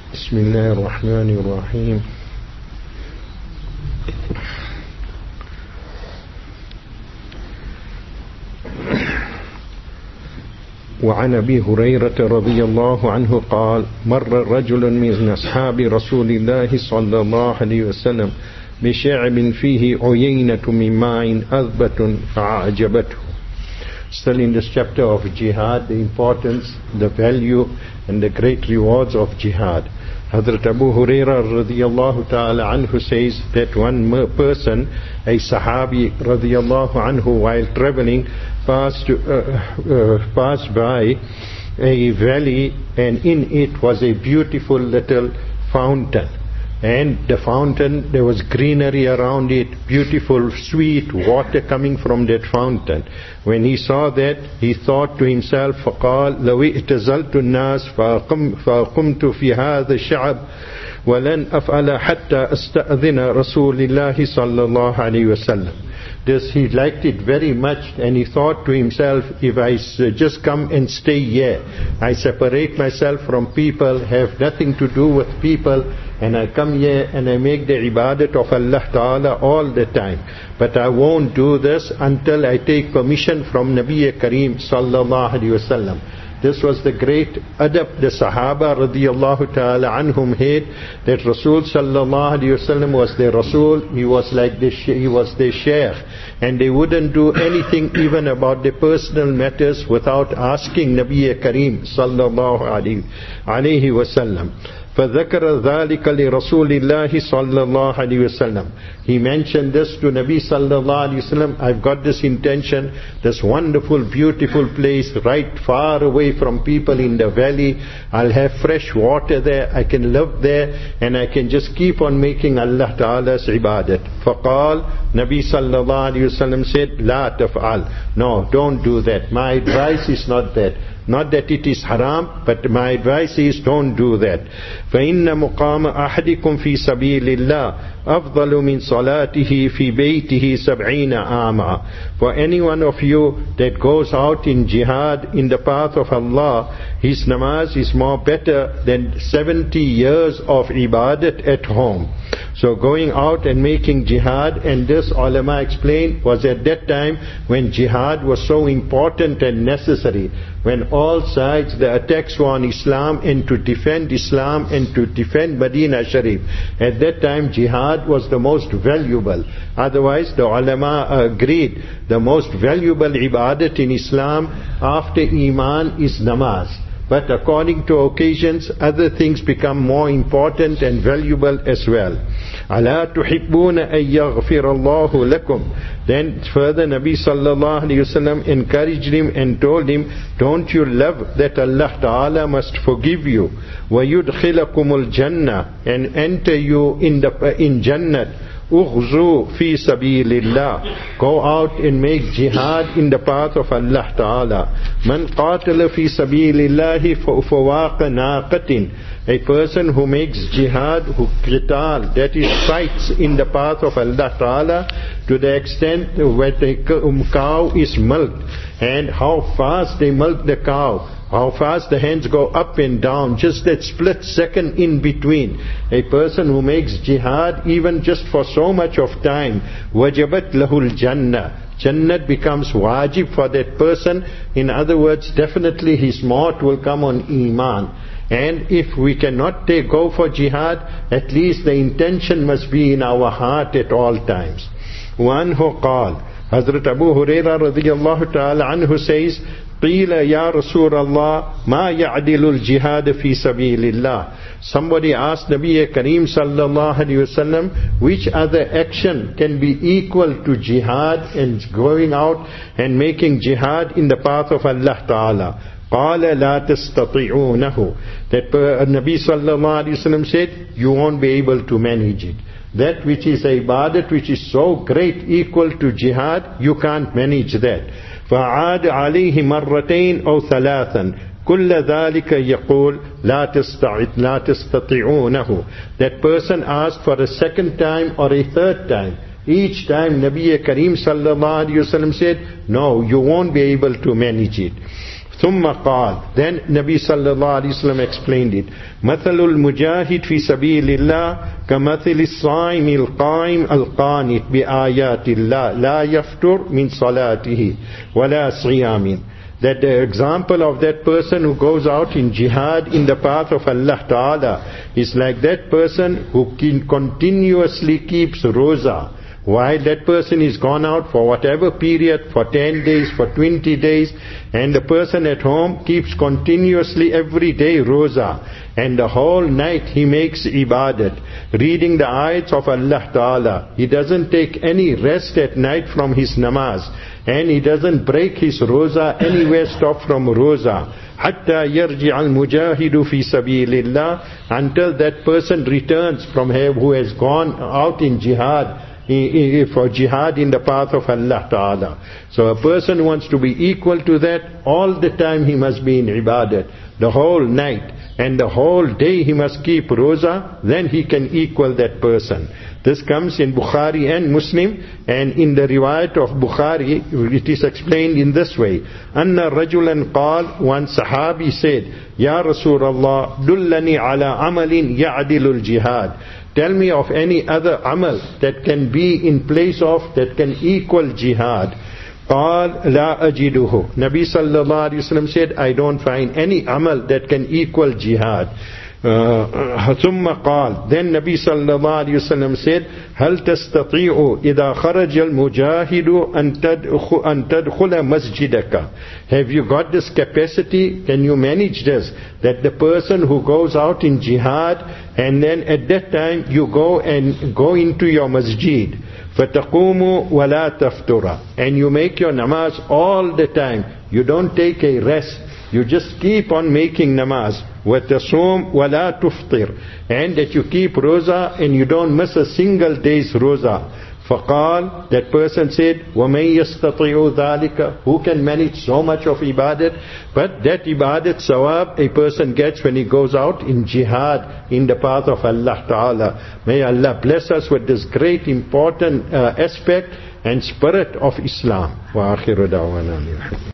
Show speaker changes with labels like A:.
A: بسم الله الرحمن الرحيم. وعن أبي هريرة رضي الله عنه قال: مر رجل من أصحاب رسول الله صلى الله عليه وسلم بشعب فيه عيينة من ماء أذبة فأعجبته. Still in this chapter of jihad, the importance, the value and the great rewards of jihad. Hazrat Abu Huraira radiyallahu ta'ala anhu says that one person, a sahabi radiyallahu anhu, while traveling passed by a valley, and in it was a beautiful little fountain. And the fountain, there was greenery around it, beautiful sweet water coming from that fountain. When he saw that, he thought to himself, فَقَالْ لَوْ اِئْتَزَلْتُ النَّاسِ فَأَقُمْتُ فِي هَذَا الشَّعْبِ وَلَنْ أَفْعَلَ حَتَّى أَسْتَأْذِنَ رَسُولِ اللَّهِ صَلَّى اللَّهُ عَلَيْهِ وَسَلَّمَ. This, he liked it very much, and he thought to himself, if I just come and stay here, I separate myself from people, have nothing to do with people, and I come here and I make the ibadat of Allah Ta'ala all the time. But I won't do this until I take permission from Nabi Kareem Sallallahu Alaihi Wasallam. This was the great adab the Sahaba radiyallahu ta'ala anhum had, that Rasul Sallallahu Alaihi Wasallam was their Rasul, he was their Shaykh, and they wouldn't do anything even about their personal matters without asking Nabi Kareem Sallallahu Alaihi Wasallam. فذكر ذلك لرسول الله صلى الله عليه وسلم. He mentioned this to Nabi sallallahu alaihi wasallam. I've got this intention, this wonderful, beautiful place, right far away from people in the valley. I'll have fresh water there. I can live there, and I can just keep on making Allah Ta'ala's ibadat. فقال, Nabi sallallahu alaihi wasallam said, لا تفعل. No, don't do that. My advice is not that. Not that it is haram, but my advice is don't do that. فَإِنَّ مُقَامَ أَحَدِكُمْ فِي سَبِيلِ اللَّهِ أَفْضَلُ مِنْ صَلَاتِهِ فِي بَيْتِهِ 70 عَامًا. For any one of you that goes out in jihad in the path of Allah, his namaz is more better than 70 years of ibadat at home. So going out and making jihad, and this ulama explained, was at that time when jihad was so important and necessary, when all sides the attacks were on Islam and to defend Islam and to defend Medina Sharif. At that time jihad was the most valuable. Otherwise the ulama agreed the most valuable ibadat in Islam after Iman is namaz. But according to occasions, other things become more important and valuable as well. أَلَا تُحِبُّونَ أَن يَغْفِرَ اللَّهُ لَكُمْ. Then further Nabi sallallahu alayhi wasallam encouraged him and told him, don't you love that Allah Ta'ala must forgive you? وَيُدْخِلَكُمُ الْجَنَّةِ, and enter you in Jannat. اغزو في سبيل الله. Go out and make jihad in the path of Allah Ta'ala. من قاتل في سبيل الله فواق ناقة. A person who makes jihad, who qital, that is fights in the path of Allah Ta'ala, to the extent where the cow is milked, and how fast they milk the cow, how fast the hands go up and down, just that split second in between. A person who makes jihad even just for so much of time, wajabat lahul jannah. Jannat becomes wajib for that person. In other words, definitely his maut will come on Iman. And if we cannot go for jihad, at least the intention must be in our heart at all times. وَأَنْهُ قَالَ, Hazrat Abu Huraira radiyallahu ta'ala anhu says, قِيلَ يَا رَسُولَ اللَّهِ مَا يَعْدِلُ الْجِهَادَ فِي سَبِيلِ اللَّهِ. Somebody asked Nabi Kareem sallallahu alayhi wasallam, which other action can be equal to jihad and going out and making jihad in the path of Allah Ta'ala? قَالَ لَا تَسْتَطِعُونَهُ. That Nabi sallallahu alayhi wasallam said, you won't be able to manage it. That which is a ibadat which is so great, equal to jihad, you can't manage that. فَعَادَ عَلَيْهِ مَرَّتَيْنِ أَوْ ثَلَاثًا كُلَّ ذَلِكَ يَقُولُ لَا تَسْتَطِعُونَهُ. That person asked for a second time or a third time. Each time Nabi Kareem sallallahu alayhi wasallam said, no, you won't be able to manage it. ثم قال, then Nabi sallallahu alayhi wasallam explained it. مثل المجاهد في سبيل الله كمثل الصائم القائم القانت بآيات الله لا يفتر من صلاته ولا صيام. That the example of that person who goes out in jihad in the path of Allah Ta'ala is like that person who continuously keeps roza. While that person is gone out for whatever period, for 10 days, for 20 days, and the person at home keeps continuously every day roza, and the whole night he makes ibadat, reading the ayats of Allah Ta'ala. He doesn't take any rest at night from his namaz, and he doesn't break his roza anywhere, stop from roza. حتى يرجع المجاهد في سبيل الله, until that person returns from who has gone out in jihad, for jihad in the path of Allah Ta'ala. So a person wants to be equal to that, all the time he must be in ibadat, the whole night, and the whole day he must keep roza, then he can equal that person. This comes in Bukhari and Muslim, and in the riwayat of Bukhari, it is explained in this way. Anna rajulan qal, one sahabi said, Ya Rasulullah, dullani ala amalin ya'dilul jihad. Tell me of any other amal that can be in place of, that can equal jihad. قال لا أجده. Nabi sallallahu alayhi wasallam said, I don't find any amal that can equal jihad. ثم قال, then Nabi sallallahu alayhi wasallam said, هل تستطيع إذا خرج المجاهد أن تدخل مسجدك. Have you got this capacity? Can you manage this? That the person who goes out in jihad, and then at that time you go into your masjid, فَتَقُومُ وَلَا تَفْتُرَ, and you make your namaz all the time. You don't take a rest. You just keep on making namaz. وَتَصُومُ وَلَا تُفْطِرُ, and that you keep roza and you don't miss a single day's roza. فَقَالَ, that person said, وَمَنْ يَسْتَطِعُ ذَلِكَ, who can manage so much of ibadat? But that ibadat sawab a person gets when he goes out in jihad in the path of Allah Ta'ala. May Allah bless us with this great important aspect and spirit of Islam. Wa akhiru da'wana.